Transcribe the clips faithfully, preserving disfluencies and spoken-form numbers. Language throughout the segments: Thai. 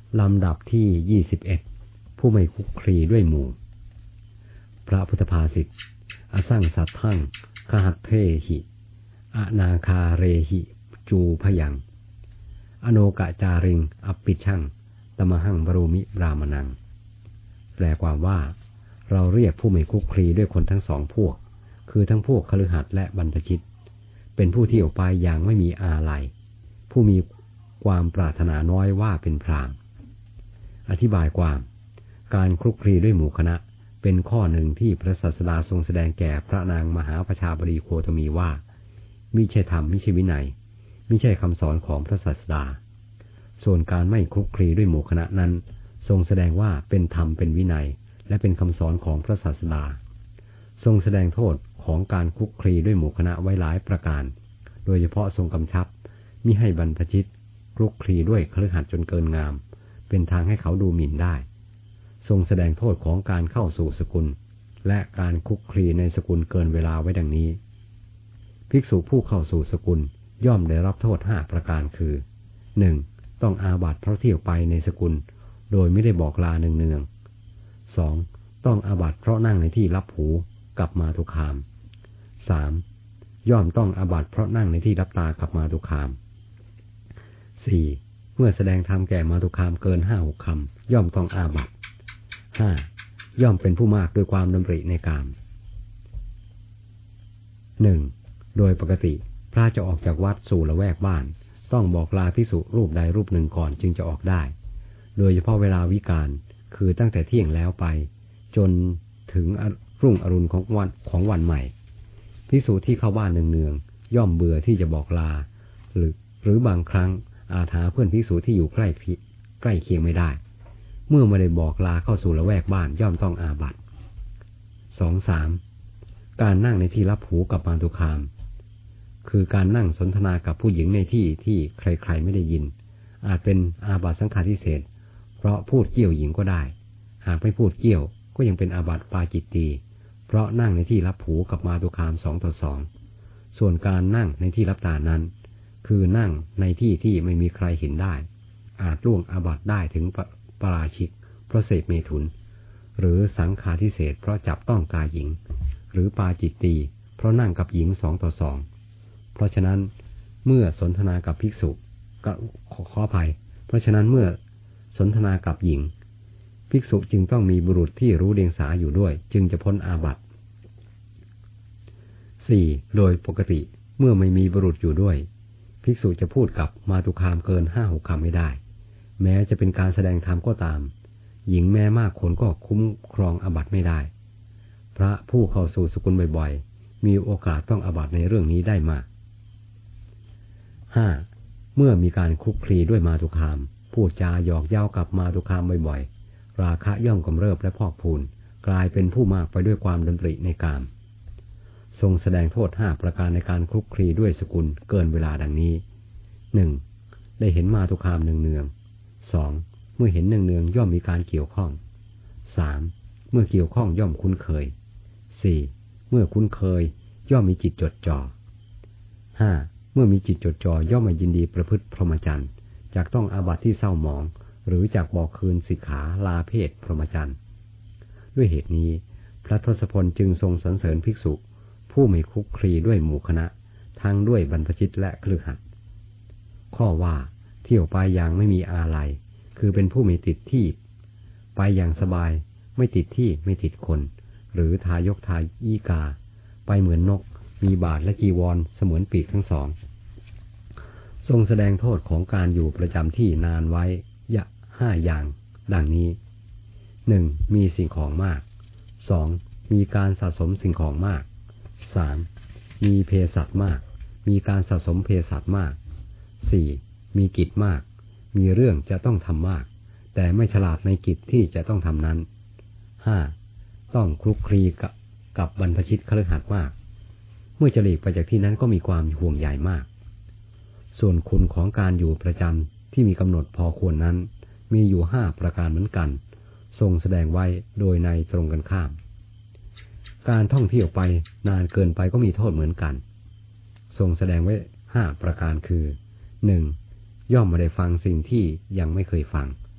ลำดับที่ยี่สิบเอ็ดผู้ไม่คลุกคลีด้วยหมู่พระพุทธภาษิตอสั่งสัทธังคหัตเทหิอนาคาเรหิจูพยังอโนกะจาริงอัปปิชังตมหังบรูมิบรามนังแปลความว่าเราเรียกผู้ไม่คลุกคลีด้วยคนทั้งสองพวกคือทั้งพวกคฤหัสถ์และบรรพชิตเป็นผู้ที่ออกไปอย่างไม่มีอาลัยผู้มีความปรารถนาน้อยว่าเป็นพรามอธิบายความการคลุกคลีด้วยหมู่คณะเป็นข้อหนึ่งที่พระศาสดาทรงแสดงแก่พระนางมหาประชาบดีโคตมีว่ามิใช่ธรรมมิใช่วินัยมิใช่คำสอนของพระศาสดาส่วนการไม่คลุกคลีด้วยหมู่คณะนั้นทรงแสดงว่าเป็นธรรมเป็นวินัยและเป็นคำสอนของพระศาสดาทรงแสดงโทษของการคลุกคลีด้วยหมู่คณะไว้หลายประการโดยเฉพาะทรงกำชับมิให้บรรพชิตคลุกคลีด้วยคฤหัสถ์จนเกินงามเป็นทางให้เขาดูหมิ่นได้ทรงแสดงโทษของการเข้าสู่สกุลและการคลุกคลีในสกุลเกินเวลาไว้ดังนี้ภิกษุผู้เข้าสู่สกุลย่อมได้รับโทษห้าประการคือ หนึ่ง. ต้องอาบัติเพราะเที่ยวไปในสกุลโดยไม่ได้บอกลาเนืองๆ สอง. ต้องอาบัติเพราะนั่งในที่รับหูกับมาตุคาม สาม. ย่อมต้องอาบัติเพราะนั่งในที่รับตากับมาตุคาม สี่. เมื่อแสดงธรรมแก่มาตุคามเกินห้าหกคำย่อมต้องอาบัติ ห้า. ย่อมเป็นผู้มากด้วยความดำริในกาม หนึ่ง. โดยปกติพระจะออกจากวัดสู่ละแวกบ้านต้องบอกลาภิกษุรูปใดรูปหนึ่งก่อนจึงจะออกได้โดยเฉพาะเวลาวิกาลคือตั้งแต่เที่ยงแล้วไปจนถึงรุ่งอรุณของวันของวันใหม่ภิกษุที่เข้าบ้านเนืองๆย่อมเบื่อที่จะบอกลาหรือหรือบางครั้งอาจหาเพื่อนภิกษุที่อยู่ใกล้ใกล้เคียงไม่ได้เมื่อไม่ได้บอกลาเข้าสู่ละแวกบ้านย่อมต้องอาบัติ สอง สาม การนั่งในที่รับหูกับมาตุคามคือการนั่งสนทนากับผู้หญิงในที่ที่ใครๆไม่ได้ยินอาจเป็นอาบัติสังฆาทิเศษเพราะพูดเกี่ยวหญิงก็ได้หากไม่พูดเกี่ยวก็ยังเป็นอาบัติปาจิตตีเพราะนั่งในที่รับหูกับมาตุคามสองต่อสองส่วนการนั่งในที่รับตานั้นคือนั่งในที่ที่ไม่มีใครเห็นได้อาจล่วงอาบัติได้ถึงปาราชิกเพราะเสพเมถุนหรือสังฆาทิเศษเพราะจับต้องกายหญิงหรือปาจิตตีเพราะนั่งกับหญิงสองต่อสองเพราะฉะนั้นเมื่อสนทนากับภิกษุก็ขอขออภัยเพราะฉะนั้นเมื่อสนทนากับหญิงภิกษุจึงต้องมีบุรุษที่รู้เดียงสาอยู่ด้วยจึงจะพ้นอาบัติ สี่. โดยปกติเมื่อไม่มีบุรุษอยู่ด้วยภิกษุจะพูดกับมาตุคามเกินห้าหกคำไม่ได้แม้จะเป็นการแสดงธรรมก็ตามหญิงแม้มากคนก็คุ้มครองอาบัติไม่ได้พระผู้เข้าสู่สกุลบ่อยๆมีโอกาสต้องอาบัติในเรื่องนี้ได้มาก ห้า. เมื่อมีการคลุกคลีด้วยมาตุคามพูดจาหยอกเย้ากับมาตุคามบ่อยๆราคะย่อมกำเริบและพอกพูนกลายเป็นผู้มากไปด้วยความดำริในกามทรงแสดงโทษห้าประการในการคลุกคลีด้วยสกุลเกินเวลาดังนี้ หนึ่ง. ได้เห็นมาตุคามเนืองๆ สอง. เมื่อเห็นเนืองๆย่อมมีการเกี่ยวข้อง สาม. เมื่อเกี่ยวข้องย่อมคุ้นเคย สี่. เมื่อคุ้นเคยย่อมมีจิตจดจ่อ ห้า. เมื่อมีจิตจดจ่อย่อมไม่ยินดีประพฤติพรหมจรรย์จากต้องอาบัติที่เศร้าหมองหรือจากบอกคืนสิกขาลาเพศพรหมจรรย์ด้วยเหตุนี้พระทศพลจึงทรงสรรเสริญภิกษุผู้ไม่คลุกคลีด้วยหมู่คณะทั้งด้วยบรรพชิตและคฤหัสถ์ข้อว่าเที่ยวไปอย่างไม่มีอาลัยคือเป็นผู้ไม่ติดที่ไปอย่างสบายไม่ติดที่ไม่ติดคนหรือทายกทายีกาไปเหมือนนกมีบาทและจีวรเสมือนปีกทั้งสองทรงแสดงโทษของการอยู่ประจำที่นานไว้ยะห้าอย่างดังนี้ หนึ่ง. มีสิ่งของมาก สอง. มีการสะสมสิ่งของมาก สาม. มีเภสัชมากมีการสะสมเภสัชมาก สี่. มีกิจมากมีเรื่องจะต้องทำมากแต่ไม่ฉลาดในกิจที่จะต้องทำนั้น ห้า. ต้องคลุกคลีกับกับบรรพชิตคฤหัสถ์มากเมื่อจะหลีกไปจากที่นั้นก็มีความห่วงใยมากส่วนคุณของการอยู่ประจำที่มีกำหนดพอควรนั้นมีอยู่ห้าประการเหมือนกันทรงแสดงไว้โดยในตรงกันข้ามการท่องเที่ยวไปนานเกินไปก็มีโทษเหมือนกันทรงแสดงไว้ห้าประการคือ หนึ่ง. ย่อมไม่ได้ฟังสิ่งที่ยังไม่เคยฟัง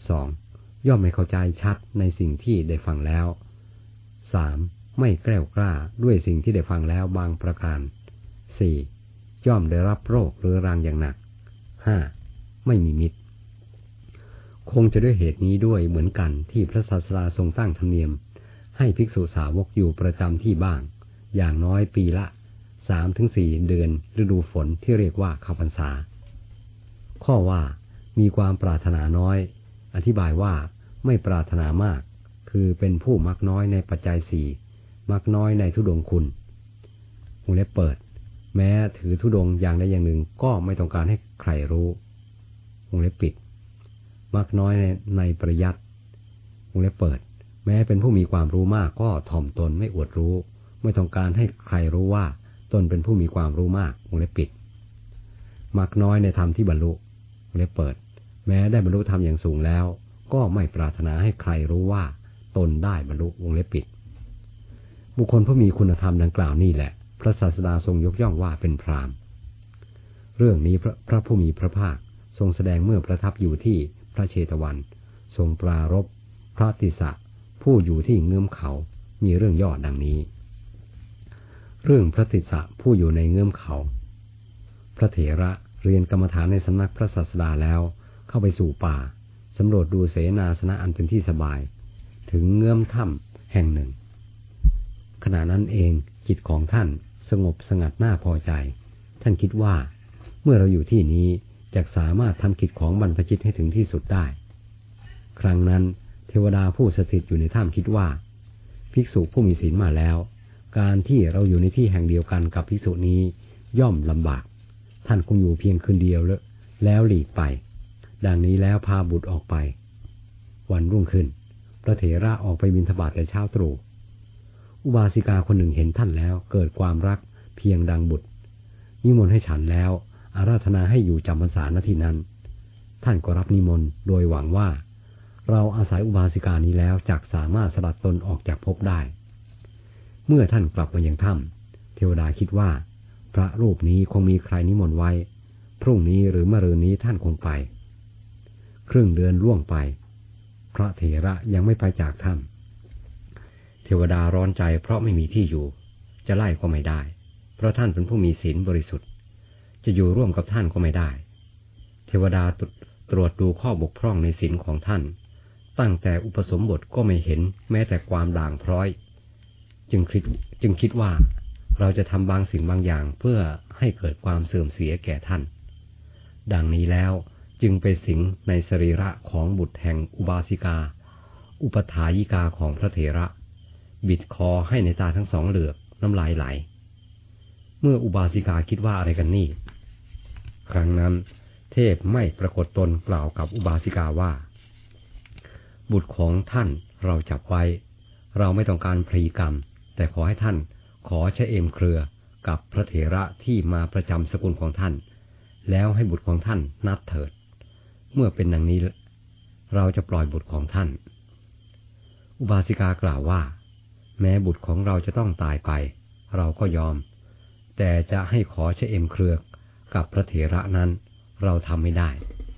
สองย่อมไม่เข้าใจชัดในสิ่งที่ได้ฟังแล้วสามไม่แกล้วกล้าด้วยสิ่งที่ได้ฟังแล้วบางประการสี่ย่อมได้รับโรคเรื้อรังอย่างหนักห้าไม่มีมิตรคงจะด้วยเหตุนี้ด้วยเหมือนกันที่พระศาสดาทรงตั้งธรรมเนียมให้ภิกษุสาวกอยู่ประจำที่บ้างอย่างน้อยปีละสามถึงสี่เดือนฤดูฝนที่เรียกว่าเข้าพรรษาข้อว่ามีความปรารถนาน้อยอธิบายว่าไม่ปรารถนามากคือเป็นผู้มักน้อยในปัจจัยสี่มักน้อยในธุดงค์คุณวงเล็บเปิดแม้ถือธุดงค์อย่างใดอย่างหนึ่งก็ไม่ต้องการให้ใครรู้วงเล็บปิดมักน้อยในในปริยัติวงเล็บเปิดแม้เป็นผู้มีความรู้มากก็ถ่อมตนไม่อวดรู้ไม่ต้องการให้ใครรู้ว่าตนเป็นผู้มีความรู้มากวงเล็บปิดมักน้อยในธรรมที่บรรลุวงเล็บเปิดแม้ได้บรรลุธรรมอย่างสูงแล้วก็ไม่ปรารถนาให้ใครรู้ว่าตนได้บรรลุวงเล็บปิดบุคคลผู้มีคุณธรรมดังกล่าวนี่แหละพระศาสดาทรงยกย่องว่าเป็นพราหมณ์เรื่องนี้พระพระผู้มีพระภาคทรงแสดงเมื่อประทับอยู่ที่พระเชตวันทรงปรารภพระติสสะผู้อยู่ที่เงื้อมเขามีเรื่องย่อดังนี้เรื่องพระติสสะผู้อยู่ในเงื้อมเขาพระเถระเรียนกรรมฐานในสำนักพระศาสดาแล้วเข้าไปสู่ป่าสำรวจดูเสนาสนะอันเป็นที่สบายถึงเงื้อมถ้ำแห่งหนึ่งขณะนั้นเองจิตของท่านสงบสงัดน่าพอใจท่านคิดว่าเมื่อเราอยู่ที่นี้จะสามารถทำกิจของบรรพชิตให้ถึงที่สุดได้ครั้งนั้นเทวดาผู้สถิตอยู่ในถ้ำคิดว่าภิกษุผู้มีศีลมาแล้วการที่เราอยู่ในที่แห่งเดียวกันกับภิกษุนี้ย่อมลำบากท่านคงอยู่เพียงคืนเดียวแล้วหลีกไปดังนี้แล้วพาบุตรออกไปวันรุ่งขึ้นพระเถระออกไปบิณฑบาตแต่เช้าตรู่อุบาสิกาคนหนึ่งเห็นท่านแล้วเกิดความรักเพียงดังบุตรนิมนต์ให้ฉันแล้วอาราธนาให้อยู่จำพรรษาณที่นั้นท่านก็รับนิมนต์โดยหวังว่าเราอาศัยอุบาสิกานี้แล้วจักสามารถสลัดตนออกจากภพได้เมื่อท่านกลับมายังถ้ำเทวดาคิดว่าพระรูปนี้คงมีใครนิมนต์ไว้พรุ่งนี้หรือมะรืนนี้ท่านคงไปครึ่งเดือนล่วงไปพระเถระยังไม่ไปจากถ้ำเทวดาร้อนใจเพราะไม่มีที่อยู่จะไล่ก็ไม่ได้เพราะท่านเป็นผู้มีศีลบริสุทธิ์จะอยู่ร่วมกับท่านก็ไม่ได้เทวดาตรวจดูข้อบกพร่องในศีลของท่านตั้งแต่อุปสมบทก็ไม่เห็นแม้แต่ความด่างพร้อยจึงคิดจึงคิดว่าเราจะทำบางสิ่งบางอย่างเพื่อให้เกิดความเสื่อมเสียแก่ท่านดังนี้แล้วจึงไปสิงในสรีระของบุตรแห่งอุบาสิกาอุปถายิกาของพระเถระบิดคอให้ในตาทั้งสองเหลือกน้ำลายไหลเมื่ออุบาสิกาคิดว่าอะไรกันนี่ครั้งนั้นเทพไม่ปรากฏตนกล่าวกับอุบาสิกาว่าบุตรของท่านเราจับไว้เราไม่ต้องการพรีกรรมแต่ขอให้ท่านขอใช้เอมเครือกับพระเถระที่มาประจำสกุลของท่านแล้วให้บุตรของท่านนับเถิดเมื่อเป็นดังนี้เราจะปล่อยบุตรของท่านอุบาสิกากล่าวว่าแม้บุตรของเราจะต้องตายไปเราก็ยอมแต่จะให้ขอใช้เอมเครือกับพระเถระนั้นเราทำไม่ได้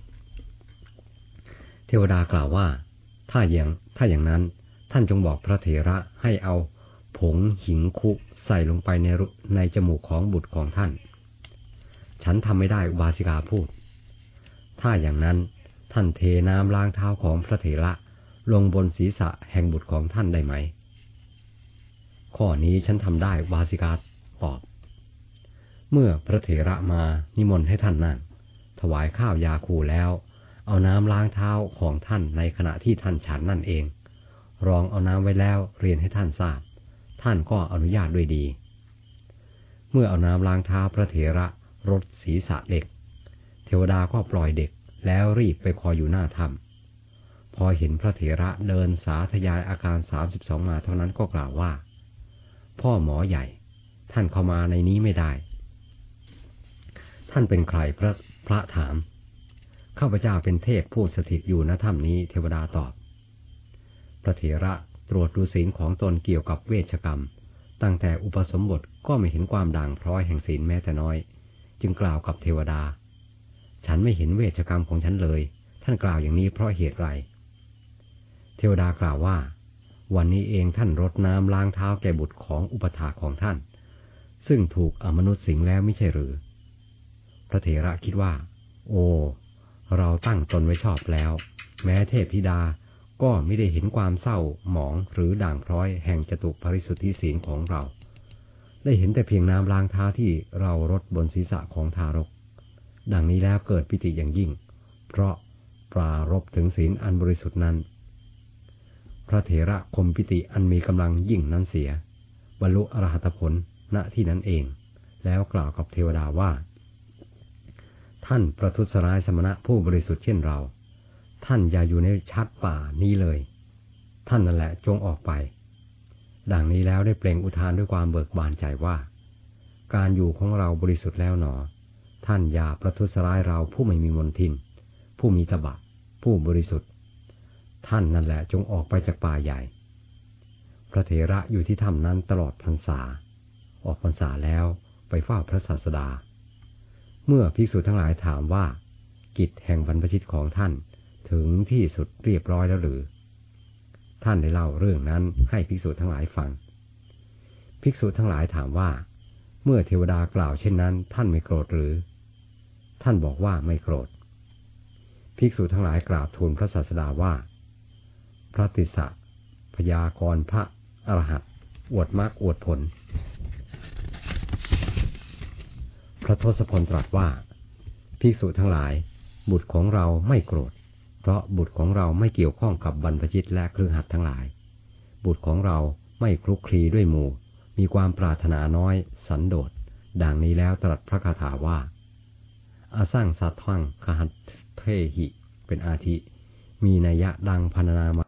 เทวดากล่าวว่าถ้าอย่างถ้าอย่างนั้นท่านจงบอกพระเถระให้เอาผงหิงคุใส่ลงไปในในจมูกของบุตรของท่านฉันทำไม่ได้อุบาสิกาพูดถ้าอย่างนั้นท่านเทน้ำล้างเท้าของพระเถระลงบนศีรษะแห่งบุตรของท่านได้ไหมข้อนี้ฉันทำได้อุบาสิกาตอบเมื่อพระเถระมานิมนต์ให้ท่านนั่งถวายข้าวยาคูแล้วเอาน้ำล้างเท้าของท่านในขณะที่ท่านฉันนั่นเองรองเอาน้ำไว้แล้วเรียนให้ท่านทราบท่านก็อนุญาตด้วยดีเมื่อเอาน้ำล้างเท้าพระเถระรดศีรษะเด็กเทวดาก็ปล่อยเด็กแล้วรีบไปคอยอยู่หน้าถ้ำพอเห็นพระเถระเดินสาธยายอาการสามสิบสองมาเท่านั้นก็กล่าวว่าพ่อหมอใหญ่ท่านเข้ามาในนี้ไม่ได้ท่านเป็นใครพระพระถามข้าพเจ้าเป็นเทพผู้สถิตอยู่ณถ้ำนี้เทวดาตอบพระเถระตรวจดูศีลของตนเกี่ยวกับเวชกรรมตั้งแต่อุปสมบทก็ไม่เห็นความด่างพร้อยแห่งศีลแม้แต่น้อยจึงกล่าวกับเทวดาฉันไม่เห็นเวชกรรมของฉันเลยท่านกล่าวอย่างนี้เพราะเหตุไรเทวดากล่าวว่าวันนี้เองท่านรดน้ำล้างเท้าแก่บุตรของอุปถาของท่านซึ่งถูกอมนุษย์สิงแล้วไม่ใช่หรือพระเถระคิดว่าโอ้เราตั้งตนไว้ชอบแล้วแม้เทพธิดาก็ไม่ได้เห็นความเศร้าหมองหรือด่างพร้อยแห่งจตุปริสุทธิศีลของเราได้เห็นแต่เพียงน้ำล้างเท้าที่เรารดบนศีรษะของทารกดังนี้แล้วเกิดปิติอย่างยิ่งเพราะปรารภถึงศีลอันบริสุทธิ์นั้นพระเถระข่มปิติอันมีกำลังยิ่งนั้นเสียบรรลุอรหัตผลณที่นั้นเองแล้วกล่าวกับเทวดาว่าท่านประทุษร้ายสมณะผู้บริสุทธิ์เช่นเราท่านอย่าอยู่ในชัดป่านี้เลยท่านนั่นแหละจงออกไปดังนี้แล้วได้เปล่งอุทานด้วยความเบิกบานใจว่าการอยู่ของเราบริสุทธิ์แล้วหนอท่านอย่าประทุษร้ายเราผู้ไม่มีมลทินผู้มีตบะผู้บริสุทธิ์ท่านนั่นแหละจงออกไปจากป่าใหญ่พระเถระอยู่ที่ถ้ำนั้นตลอดพรรษาออกพรรษาแล้วไปเฝ้าพระศาสดาเมื่อภิกษุทั้งหลายถามว่ากิจแห่งบรรพชิตของท่านถึงที่สุดเรียบร้อยแล้วหรือท่านได้เล่าเรื่องนั้นให้ภิกษุทั้งหลายฟังภิกษุทั้งหลายถามว่าเมื่อเทวดากล่าวเช่นนั้นท่านไม่โกรธหรือท่านบอกว่าไม่โกรธภิกษุทั้งหลายกราบทูลพระศาสดาว่าพระติสสะพยากรณ์พระอรหันต์อวดมรรคอวดผลพระทศพลตรัสว่าภิกษุทั้งหลายบุตรของเราไม่โกรธเพราะบุตรของเราไม่เกี่ยวข้องกับบรรพชิตและเครือขัดทั้งหลายบุตรของเราไม่คลุกคลีด้วยหมู่มีความปรารถนาน้อยสันโดษดังนี้แล้วตรัสพระคาถาว่าอาสร้างสัตทังคหัตเทหิเป็นอาทิมีนัยยะดังพรรณนามา